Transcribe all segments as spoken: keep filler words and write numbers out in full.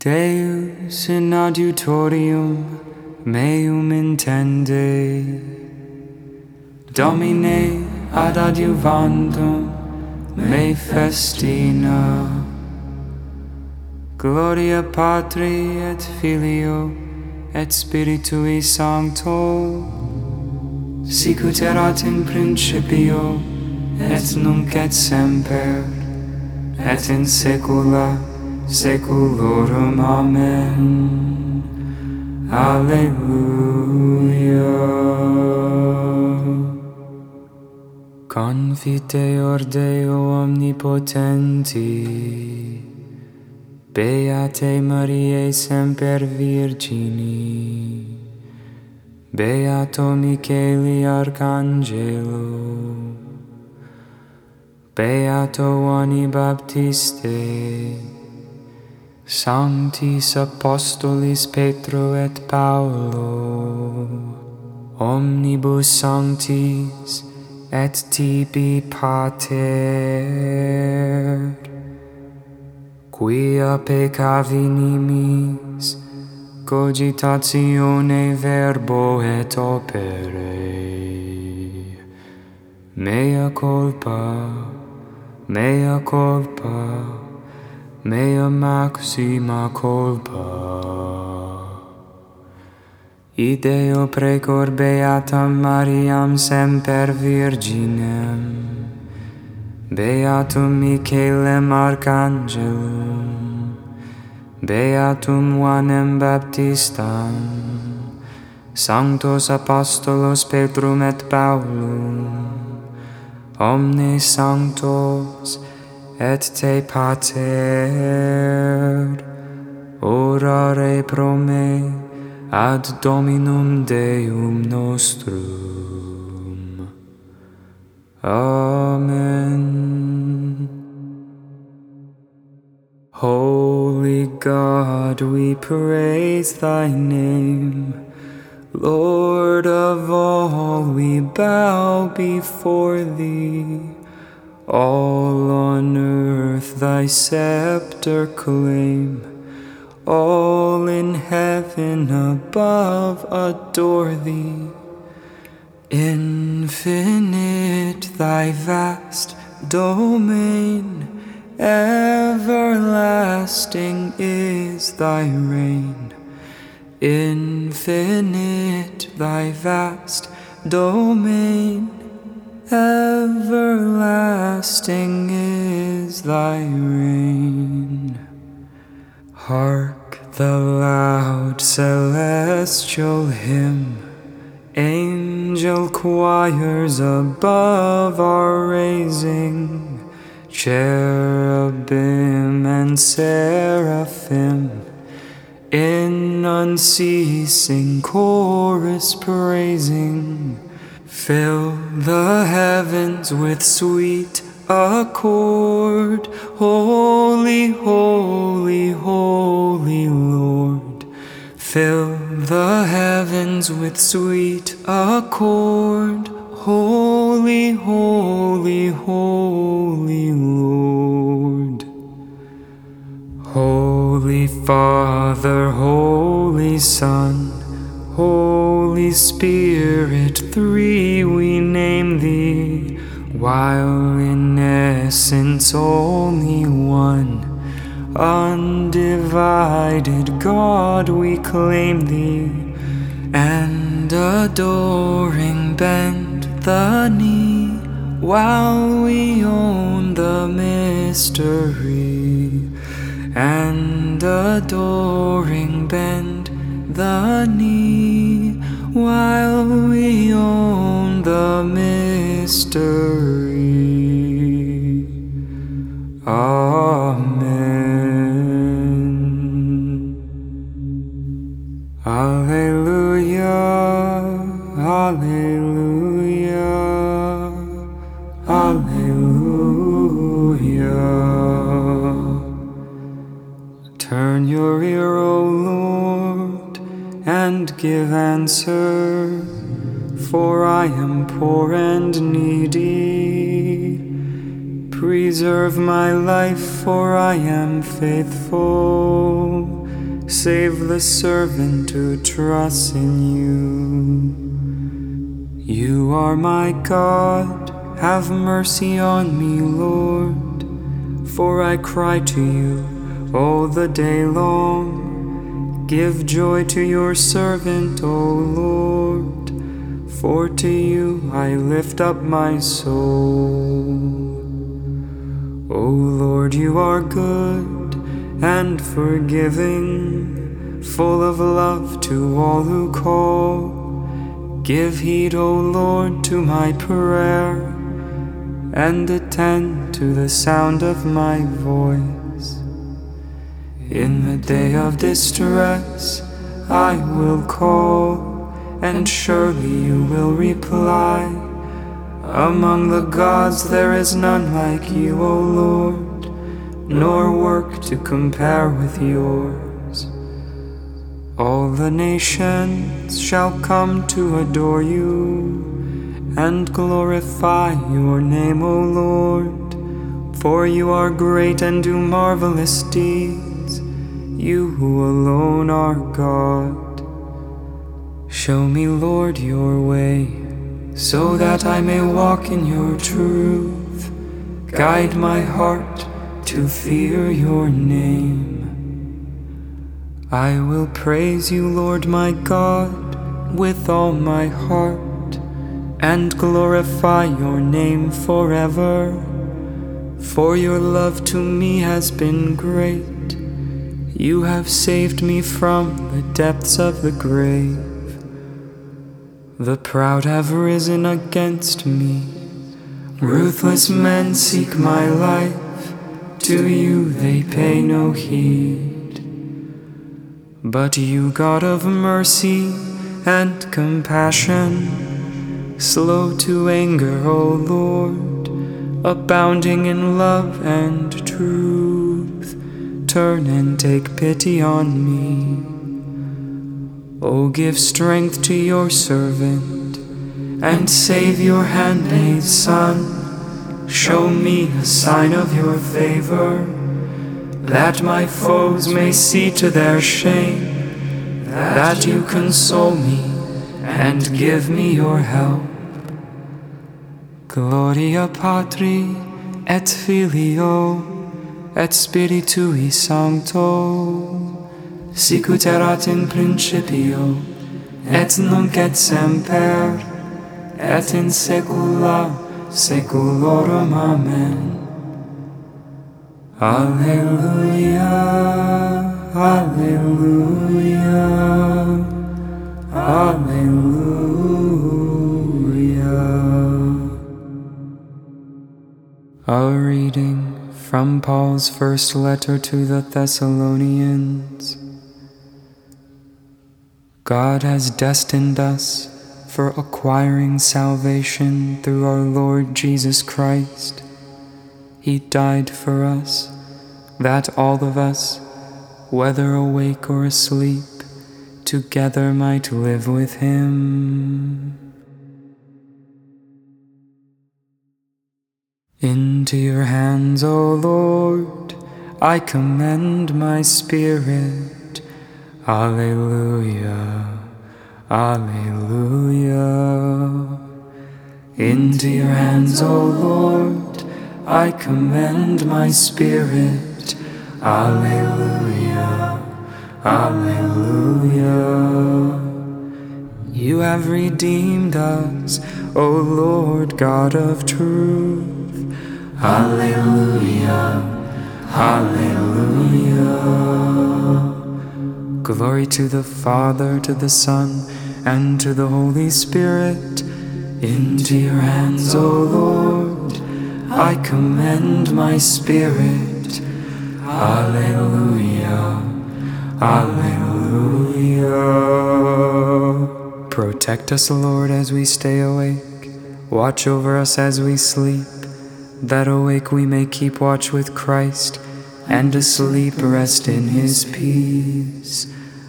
Deus in adiutorium meum intende, Domine ad adiuvandum me festina. Gloria Patri et Filio et Spiritui Sancto, sicut erat in principio et nunc et semper et in saecula saeculorum. Amen. Alleluia. Confiteor Deo omnipotenti, Beate Mariae semper Virgini, Beato Micheli Arcangelo, Beato Ioanni Baptiste, Sanctis Apostolis Petro et Paulo, omnibus sanctis et tibi pater, quia peccavi nimis cogitatione verbo et opere, mea culpa, mea culpa, mea maxima culpa. Ideo precor beatam Mariam semper virginem, Beatum Michelem Arcangelum, Beatum Ioannem Baptistam, Sanctos Apostolos Petrum et Paulum, omnes sanctos et te pater, orare pro me ad Dominum Deum nostrum. Amen. Holy God, we praise thy name. Lord of all, we bow before thee. All on earth thy scepter claim, all in heaven above adore thee. Infinite thy vast domain, everlasting is thy reign. Infinite thy vast domain, everlasting is thy reign. Hark the loud celestial hymn, angel choirs above are raising, cherubim and seraphim in unceasing chorus praising. Fill the heavens with sweet accord, holy, holy, holy Lord. Fill the heavens with sweet accord, holy, holy, holy Lord. Holy Father, Holy Son, Holy Spirit, three we name thee, while in essence only one. Undivided God, we claim thee, and adoring bend the knee, while we own the mystery. And adoring bend the knee, while we own the mystery. Amen. Alleluia, alleluia, alleluia. Turn your ear, O Lord, and give answer, for I am poor and needy. Preserve my life, for I am faithful. save the servant who trusts in you. You are my God, have mercy on me, Lord, for I cry to you all the day long. Give joy to your servant, O Lord, for to you I lift up my soul. O Lord, you are good and forgiving, full of love to all who call. Give heed, O Lord, to my prayer, and attend to the sound of my voice. In the day of distress I will call, and surely you will reply. Among the gods there is none like you, O Lord, nor work to compare with yours. All the nations shall come to adore you and glorify your name, O Lord, for you are great and do marvelous deeds, you who alone are God. Show me, Lord, your way, so that I may walk in your truth. Guide my heart to fear your name. I will praise you, Lord my God, with all my heart, and glorify your name forever. For your love to me has been great. You have saved me from the depths of the grave. The proud have risen against me. Ruthless men seek my life. To you they pay no heed. But you, God of mercy and compassion, slow to anger, O Lord, abounding in love and truth, turn and take pity on me. O give strength to your servant, and save your handmaid's son. Show me a sign of your favor, that my foes may see to their shame, that you console me and give me your help. Gloria Patri et Filio et Spiritui Sancto, sicut erat in principio, et nunc et semper, et in saecula saeculorum. Amen. Alleluia, alleluia, alleluia. A reading from Paul's first letter to the Thessalonians. God has destined us for acquiring salvation through our Lord Jesus Christ. He died for us, that all of us, whether awake or asleep, together might live with him. Into your hands, O Lord, I commend my spirit. Alleluia, alleluia. Into your hands, O Lord, I commend my spirit. Alleluia, alleluia. You have redeemed us, O Lord God of truth. Alleluia, alleluia. Glory to the Father, to the Son, and to the Holy Spirit. Into your hands, O Lord, I commend my spirit. Alleluia, alleluia. Protect us, Lord, as we stay awake. Watch over us as we sleep, that awake we may keep watch with Christ, and asleep rest in his peace.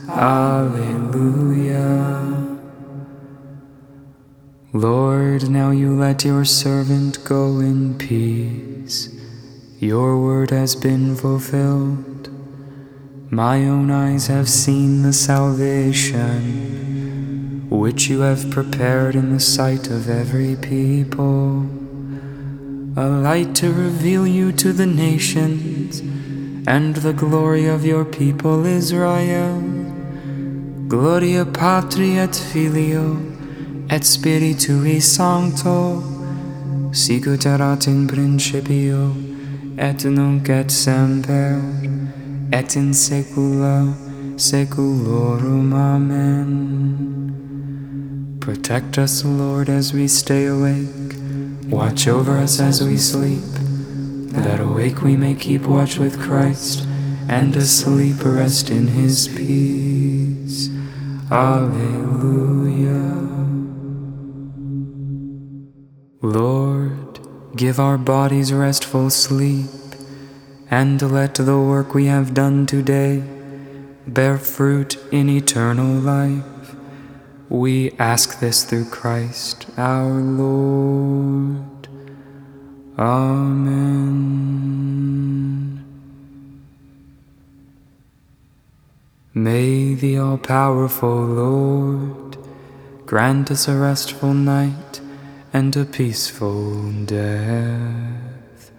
Alleluia. Lord, now you let your servant go in peace. Your word has been fulfilled. My own eyes have seen the salvation which you have prepared in the sight of every people, a light to reveal you to the nations, and the glory of your people Israel. Gloria Patri et Filio et Spiritui Sancto, sicut erat in principio et nunc et semper et in saecula saeculorum. Amen. Protect us, Lord, as we stay awake. Watch over us as we sleep, that awake we may keep watch with Christ, and asleep rest in his peace. Alleluia. Lord, give our bodies restful sleep, and let the work we have done today bear fruit in eternal life. We ask this through Christ our Lord. Amen. May the all-powerful Lord grant us a restful night and a peaceful death.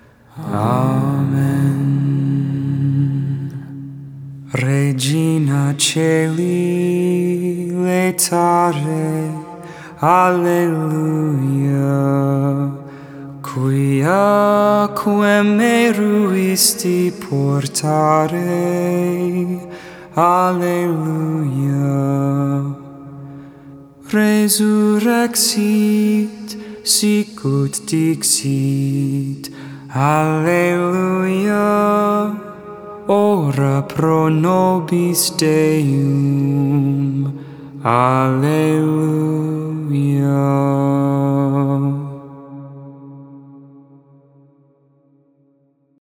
Amen. Regina Caeli laetare, Alleluia, quia quem meruisti portare, Alleluia. Resurrexit, sicut dixit, Alleluia. Ora pro nobis Deum, Alleluia.